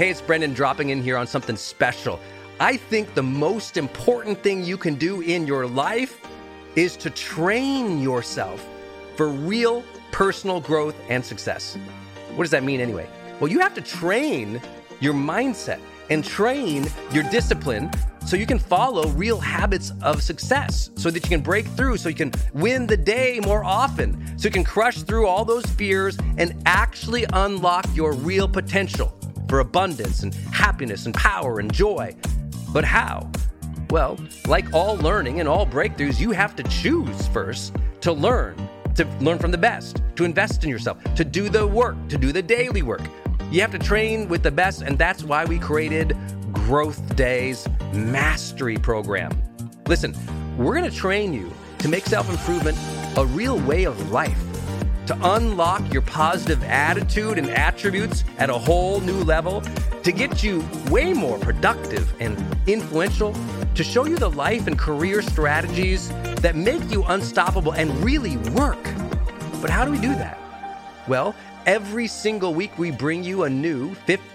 Hey, it's Brendan dropping in here on something special. I think the most important thing you can do in your life is to train yourself for real personal growth and success. What does that mean anyway? Well, you have to train your mindset and train your discipline so you can follow real habits of success, so that you can break through, so you can win the day more often, so you can crush through all those fears and actually unlock your real potential for abundance and happiness and power and joy. But how? Well, like all learning and all breakthroughs, you have to choose first to learn from the best, to invest in yourself, to do the work, to do the daily work. You have to train with the best, and that's why we created Growth Day's Mastery Program. Listen, we're going to train you to make self-improvement a real way of life, to unlock your positive attitude and attributes at a whole new level, to get you way more productive and influential, to show you the life and career strategies that make you unstoppable and really work. But how do we do that? Well, every single week we bring you a new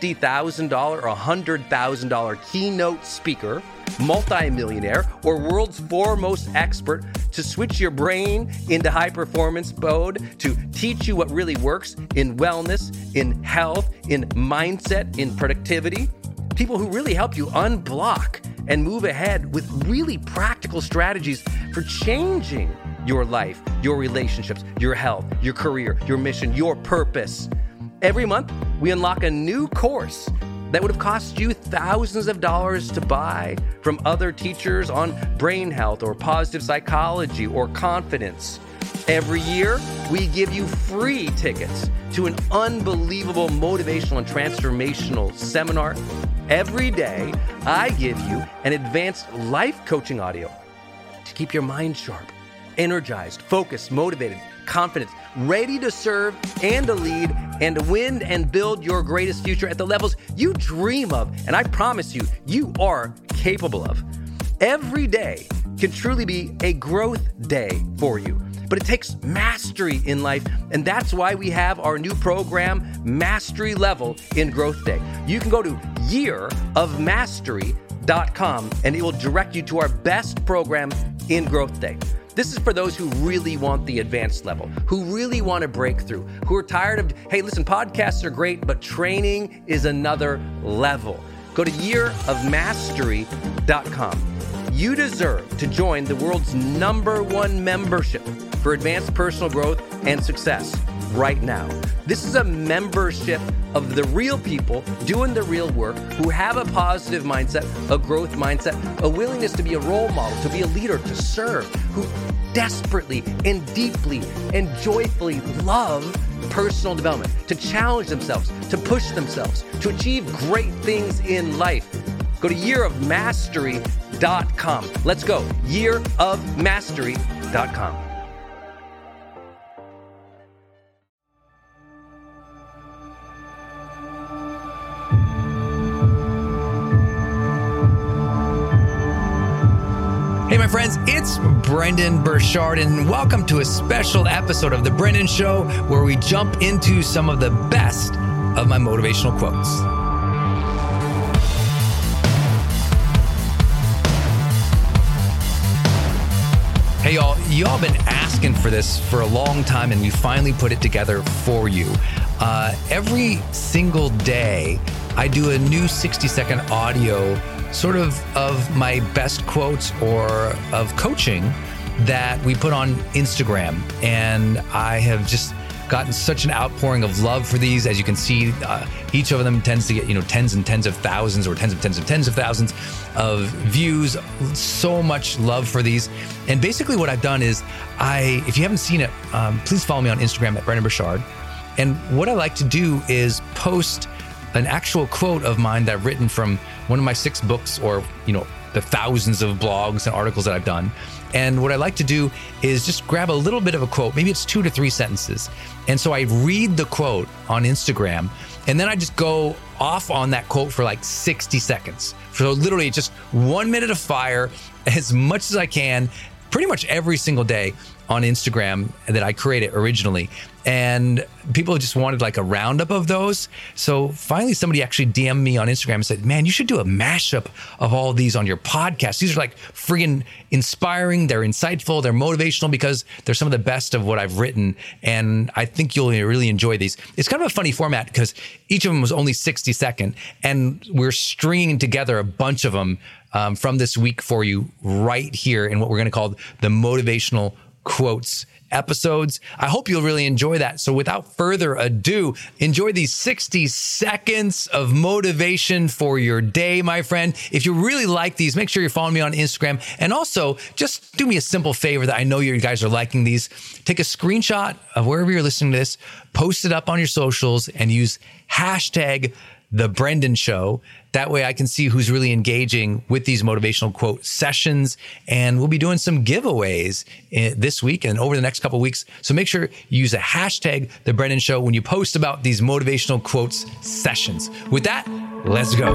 $50,000 or $100,000 keynote speaker, multimillionaire, or world's foremost expert to switch your brain into high performance mode, to teach you what really works in wellness, in health, in mindset, in productivity. People who really help you unblock and move ahead with really practical strategies for changing your life, your relationships, your health, your career, your mission, your purpose. Every month, we unlock a new course that would have cost you thousands of dollars to buy from other teachers on brain health or positive psychology or confidence. Every year, we give you free tickets to an unbelievable motivational and transformational seminar. Every day, I give you an advanced life coaching audio to keep your mind sharp, energized, focused, motivated, confident, ready to serve and to lead and to win and build your greatest future at the levels you dream of. And I promise you, you are capable of. Every day can truly be a growth day for you. But it takes mastery in life, and that's why we have our new program, Mastery Level in Growth Day. You can go to yearofmastery.com, and it will direct you to our best program in Growth Day. This is for those who really want the advanced level, who really want to break through, who are tired of, hey, listen, podcasts are great, but training is another level. Go to yearofmastery.com. You deserve to join the world's #1 membership for advanced personal growth and success right now. This is a membership of the real people doing the real work, who have a positive mindset, a growth mindset, a willingness to be a role model, to be a leader, to serve, who desperately and deeply and joyfully love personal development, to challenge themselves, to push themselves, to achieve great things in life. Go to yearofmastery.com. Let's go. yearofmastery.com. Hey, my friends, it's Brendon Burchard, and welcome to a special episode of The Brendan Show, where we jump into some of the best of my motivational quotes. Hey, y'all been asking for this for a long time, and we finally put it together for you. Every single day, I do a new 60-second audio sort of my best quotes or of coaching that we put on Instagram. And I have just gotten such an outpouring of love for these. As you can see, each of them tends to get, tens and tens of thousands or tens of thousands of views. So much love for these. And basically what I've done is if you haven't seen it, please follow me on Instagram at Brendan Burchard. And what I like to do is post an actual quote of mine that I've written from one of my 6 books, or, the thousands of blogs and articles that I've done. And what I like to do is just grab a little bit of a quote. Maybe it's 2 to 3 sentences. And so I read the quote on Instagram, and then I just go off on that quote for like 60 seconds. So literally just 1 minute of fire, as much as I can, pretty much every single day. on Instagram that I created originally. And people just wanted like a roundup of those. So finally, somebody actually DM'd me on Instagram and said, man, you should do a mashup of all of these on your podcast. These are like friggin' inspiring. They're insightful. They're motivational because they're some of the best of what I've written. And I think you'll really enjoy these. It's kind of a funny format because each of them was only 60 seconds. And we're stringing together a bunch of them from this week for you right here in what we're going to call the Motivational Quotes episodes. I hope you'll really enjoy that. So without further ado, enjoy these 60 seconds of motivation for your day, my friend. If you really like these, make sure you're following me on Instagram. And also, just do me a simple favor that I know you guys are liking these. Take a screenshot of wherever you're listening to this, post it up on your socials, and use hashtag The Brendan Show. That way I can see who's really engaging with these motivational quote sessions. And we'll be doing some giveaways this week and over the next couple of weeks. So make sure you use a hashtag The Brendan Show when you post about these motivational quotes sessions. With that, let's go.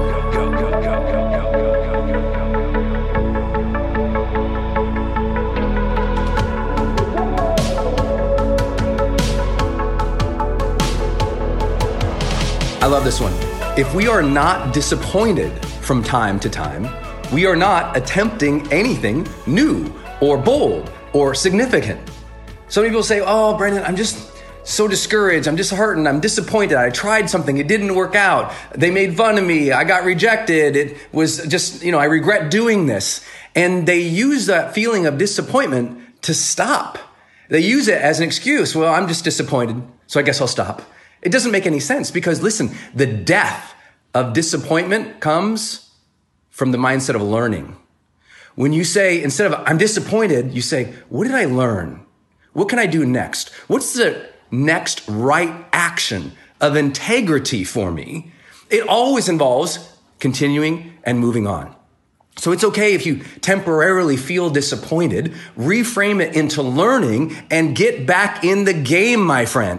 I love this one. If we are not disappointed from time to time, we are not attempting anything new or bold or significant. Some people say, oh, Brendan, I'm just so discouraged. I'm disheartened. I'm disappointed. I tried something. It didn't work out. They made fun of me. I got rejected. It was just, I regret doing this. And they use that feeling of disappointment to stop. They use it as an excuse. Well, I'm just disappointed, so I guess I'll stop. It doesn't make any sense because listen, the death of disappointment comes from the mindset of learning. When you say, instead of I'm disappointed, you say, what did I learn? What can I do next? What's the next right action of integrity for me? It always involves continuing and moving on. So it's okay if you temporarily feel disappointed, reframe it into learning and get back in the game, my friend.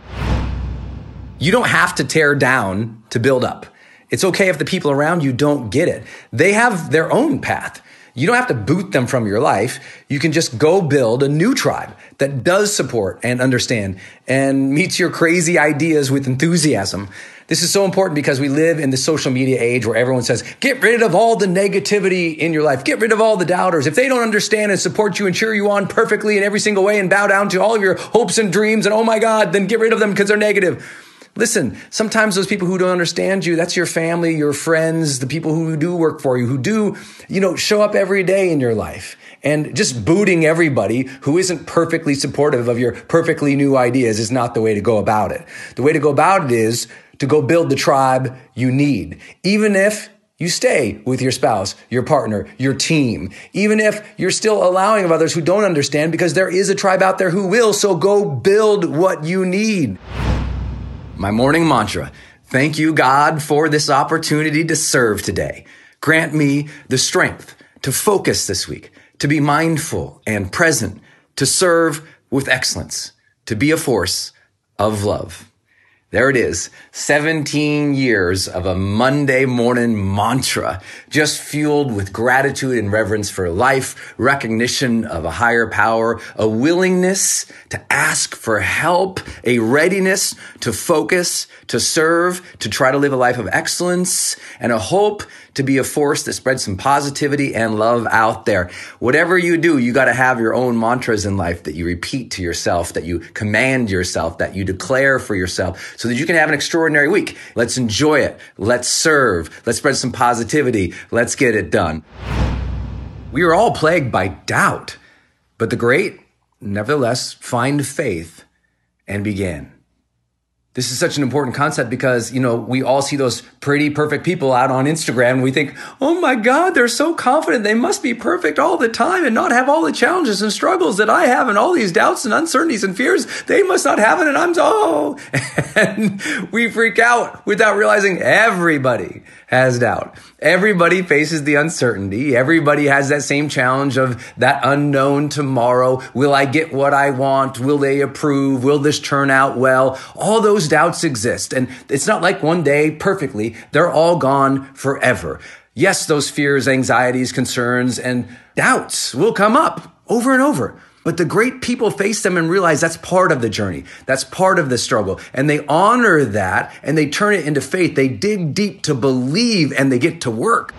You don't have to tear down to build up. It's okay if the people around you don't get it. They have their own path. You don't have to boot them from your life. You can just go build a new tribe that does support and understand and meets your crazy ideas with enthusiasm. This is so important because we live in the social media age where everyone says, get rid of all the negativity in your life. Get rid of all the doubters. If they don't understand and support you and cheer you on perfectly in every single way and bow down to all of your hopes and dreams and oh my God, then get rid of them because they're negative. Listen, sometimes those people who don't understand you, that's your family, your friends, the people who do work for you, who do, show up every day in your life. And just booting everybody who isn't perfectly supportive of your perfectly new ideas is not the way to go about it. The way to go about it is to go build the tribe you need. Even if you stay with your spouse, your partner, your team, even if you're still allowing of others who don't understand, because there is a tribe out there who will. So go build what you need. My morning mantra, thank you, God, for this opportunity to serve today. Grant me the strength to focus this week, to be mindful and present, to serve with excellence, to be a force of love. There it is, 17 years of a Monday morning mantra, just fueled with gratitude and reverence for life, recognition of a higher power, a willingness to ask for help, a readiness to focus, to serve, to try to live a life of excellence, and a hope to be a force that spreads some positivity and love out there. Whatever you do, you got to have your own mantras in life that you repeat to yourself, that you command yourself, that you declare for yourself so that you can have an extraordinary week. Let's enjoy it. Let's serve. Let's spread some positivity. Let's get it done. We are all plagued by doubt, but the great, nevertheless, find faith and begin. This is such an important concept because, we all see those pretty perfect people out on Instagram and we think, oh my God, they're so confident. They must be perfect all the time and not have all the challenges and struggles that I have and all these doubts and uncertainties and fears. They must not have it and I'm so, and we freak out without realizing everybody has doubt. Everybody faces the uncertainty. Everybody has that same challenge of that unknown tomorrow. Will I get what I want? Will they approve? Will this turn out well? All those doubts exist. And it's not like one day perfectly. They're all gone forever. Yes, those fears, anxieties, concerns, and doubts will come up over and over. But the great people face them and realize that's part of the journey. That's part of the struggle. And they honor that and they turn it into faith. They dig deep to believe and they get to work.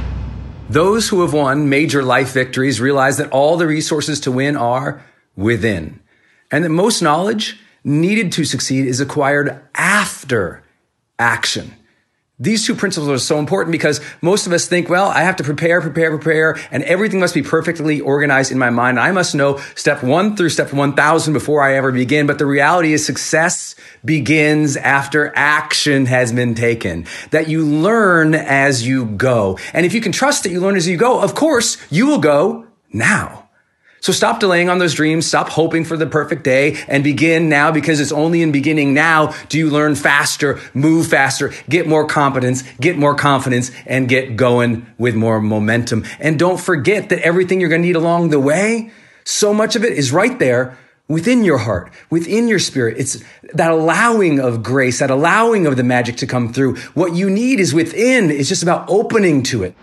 Those who have won major life victories realize that all the resources to win are within. And that most knowledge needed to succeed is acquired after action. These two principles are so important because most of us think, well, I have to prepare, and everything must be perfectly organized in my mind. I must know step 1 through step 1,000 before I ever begin. But the reality is success begins after action has been taken, that you learn as you go. And if you can trust that you learn as you go, of course, you will go now. So stop delaying on those dreams, stop hoping for the perfect day, and begin now, because it's only in beginning now do you learn faster, move faster, get more competence, get more confidence, and get going with more momentum. And don't forget that everything you're going to need along the way, so much of it is right there within your heart, within your spirit. It's that allowing of grace, that allowing of the magic to come through. What you need is within. It's just about opening to it.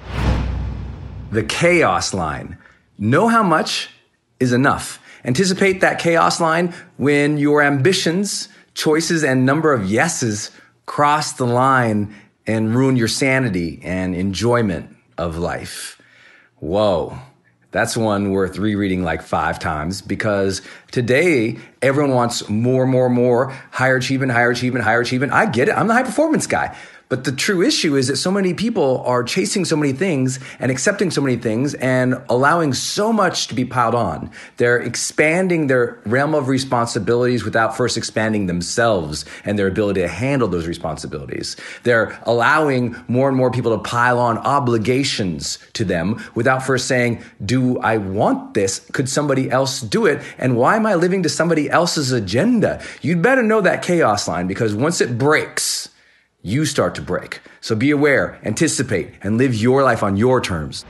The chaos line. Know how much is enough. Anticipate that chaos line when your ambitions, choices, and number of yeses cross the line and ruin your sanity and enjoyment of life. Whoa. That's one worth rereading like 5 times, because today everyone wants more, higher achievement. I get it. I'm the high performance guy. But the true issue is that so many people are chasing so many things and accepting so many things and allowing so much to be piled on. They're expanding their realm of responsibilities without first expanding themselves and their ability to handle those responsibilities. They're allowing more and more people to pile on obligations to them without first saying, do I want this? Could somebody else do it? And why am I living to somebody else's agenda? You'd better know that chaos line, because once it breaks, you start to break. So be aware, anticipate, and live your life on your terms.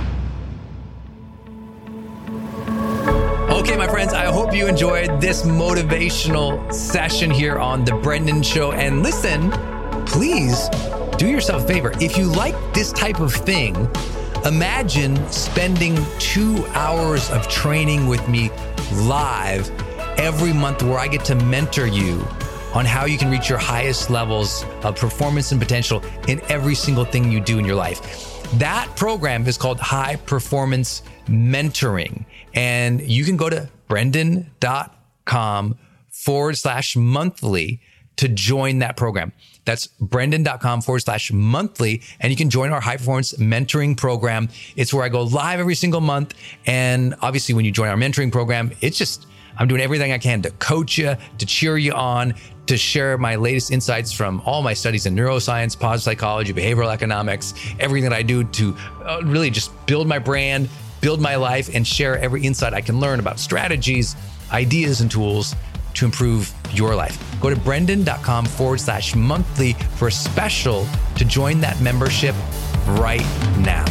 Okay, my friends, I hope you enjoyed this motivational session here on The Brendon Show. And listen, please do yourself a favor. If you like this type of thing, imagine spending 2 hours of training with me live every month, where I get to mentor you on how you can reach your highest levels of performance and potential in every single thing you do in your life. That program is called High Performance Mentoring. And you can go to brendon.com/monthly to join that program. That's brendon.com/monthly. And you can join our High Performance Mentoring program. It's where I go live every single month. And obviously when you join our mentoring program, I'm doing everything I can to coach you, to cheer you on, to share my latest insights from all my studies in neuroscience, positive psychology, behavioral economics, everything that I do to really just build my brand, build my life, and share every insight I can learn about strategies, ideas, and tools to improve your life. Go to brendon.com/monthly for a special to join that membership right now.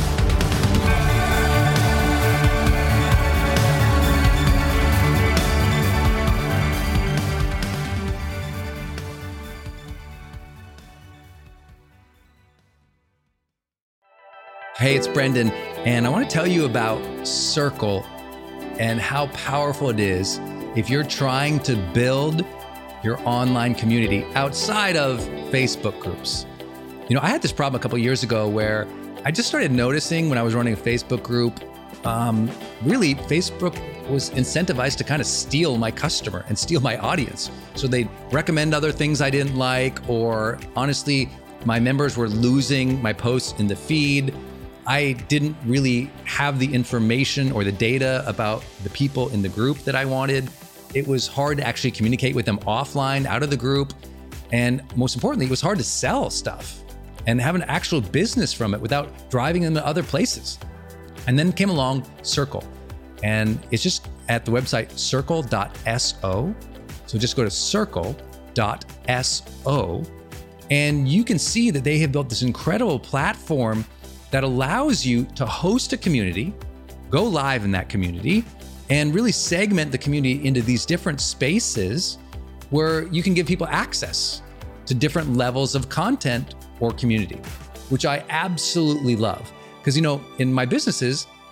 Hey, it's Brendon, and I want to tell you about Circle and how powerful it is if you're trying to build your online community outside of Facebook groups. You know, I had this problem a couple of years ago where I just started noticing when I was running a Facebook group, really Facebook was incentivized to kind of steal my customer and steal my audience. So they'd recommend other things I didn't like, or honestly, my members were losing my posts in the feed. I didn't really have the information or the data about the people in the group that I wanted. It was hard to actually communicate with them offline, out of the group. And most importantly, it was hard to sell stuff and have an actual business from it without driving them to other places. And then came along Circle. And it's just at the website circle.so. So just go to circle.so. And you can see that they have built this incredible platform that allows you to host a community, go live in that community, and really segment the community into these different spaces where you can give people access to different levels of content or community, which I absolutely love. Because, you know, in my businesses,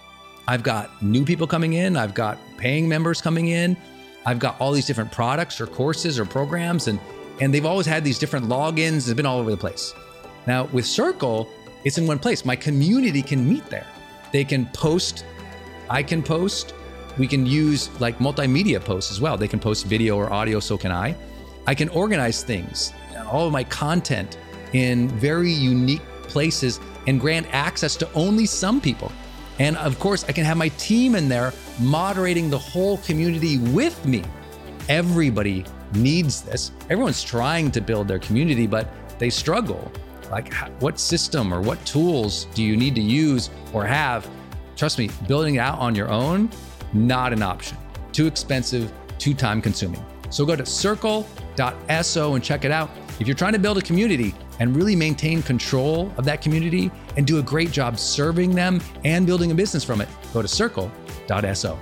I've got new people coming in. I've got paying members coming in. I've got all these different products or courses or programs, and they've always had these different logins. It's been all over the place. Now with Circle, it's in one place. My community can meet there. They can post, I can post. We can use like multimedia posts as well. They can post video or audio, so can I. I can organize things, all of my content in very unique places and grant access to only some people. And of course, I can have my team in there moderating the whole community with me. Everybody needs this. Everyone's trying to build their community, but they struggle. Like, what system or what tools do you need to use or have? Trust me, building it out on your own, not an option. Too expensive, too time consuming. So go to circle.so and check it out. If you're trying to build a community and really maintain control of that community and do a great job serving them and building a business from it, go to circle.so.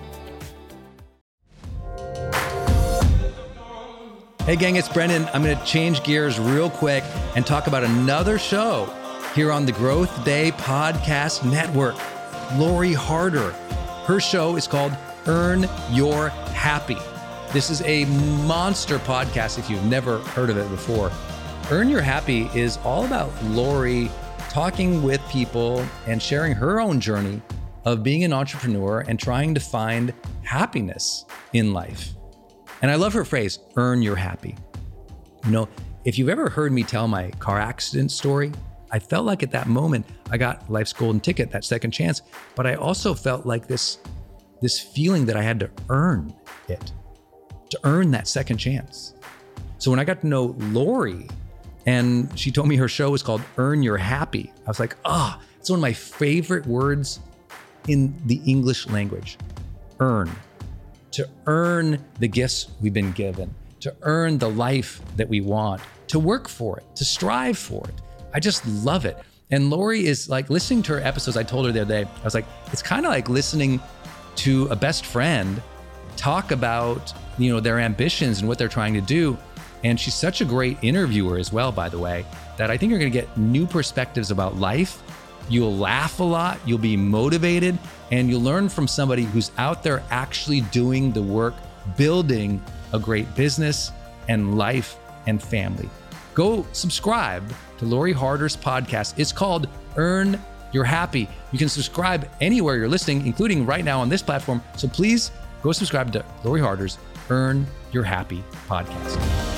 Hey gang, it's Brendon. I'm going to change gears real quick and talk about another show here on the Growth Day Podcast Network. Lori Harder. Her show is called Earn Your Happy. This is a monster podcast if you've never heard of it before. Earn Your Happy is all about Lori talking with people and sharing her own journey of being an entrepreneur and trying to find happiness in life. And I love her phrase, earn your happy. You know, if you've ever heard me tell my car accident story, I felt like at that moment I got life's golden ticket, that second chance, but I also felt like this feeling that I had to earn it, to earn that second chance. So when I got to know Lori and she told me her show was called Earn Your Happy, I was like, it's one of my favorite words in the English language, earn. To earn the gifts we've been given, to earn the life that we want, to work for it, to strive for it. I just love it. And Lori is like, listening to her episodes, I told her the other day, I was like, it's kind of like listening to a best friend talk about, you know, their ambitions and what they're trying to do. And she's such a great interviewer as well, by the way, that I think you're going to get new perspectives about life. You'll laugh a lot, you'll be motivated, and you'll learn from somebody who's out there actually doing the work, building a great business and life and family. Go subscribe to Lori Harder's podcast. It's called Earn Your Happy. You can subscribe anywhere you're listening, including right now on this platform. So please go subscribe to Lori Harder's Earn Your Happy podcast.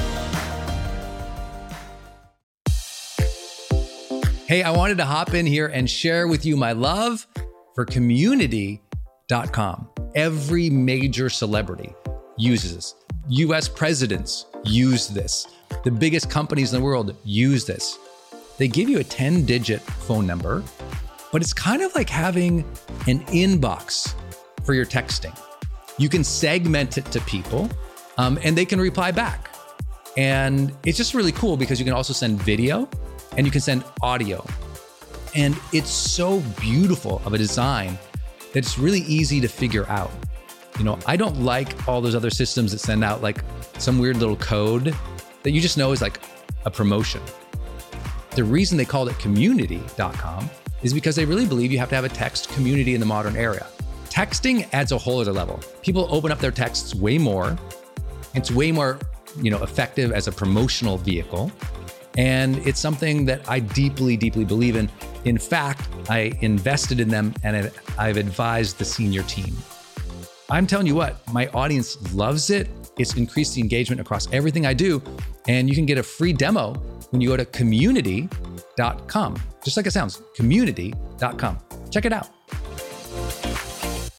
Hey, I wanted to hop in here and share with you my love for community.com. Every major celebrity uses this. US presidents use this. The biggest companies in the world use this. They give you a 10-digit phone number, but it's kind of like having an inbox for your texting. You can segment it to people, and they can reply back. And it's just really cool because you can also send video and you can send audio. And it's so beautiful of a design that it's really easy to figure out. You know, I don't like all those other systems that send out like some weird little code that you just know is like a promotion. The reason they called it community.com is because they really believe you have to have a text community in the modern era. Texting adds a whole other level. People open up their texts way more. It's way more, effective as a promotional vehicle. And it's something that I deeply, deeply believe in. In fact, I invested in them and I've advised the senior team. I'm telling you what, my audience loves it. It's increased the engagement across everything I do. And you can get a free demo when you go to community.com. Just like it sounds, community.com. Check it out.